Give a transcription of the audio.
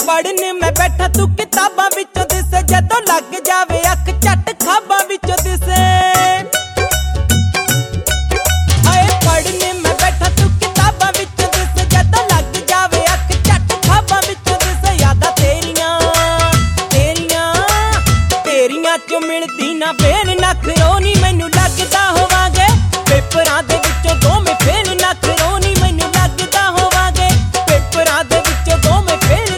पढ़ने मैं बैठा तू किताबां विचों दिसे, जदों लग जावे अख झट खाबां विचों दिसे। हाय पढ़ने मैं बैठा तू किताबां विचों दिसे, जदों लग जावे अख झट खाबां विचों दिसे। यादां तेरियां तेरियां तेरियां चों मिलदी ना फेल नखरो नी मैनू लगदा होवांगे, पेपरां दे विचों दोवें फेल नखरो नी मैनू लगदा होवांगे, पेपरां दे विचों दोवें फेल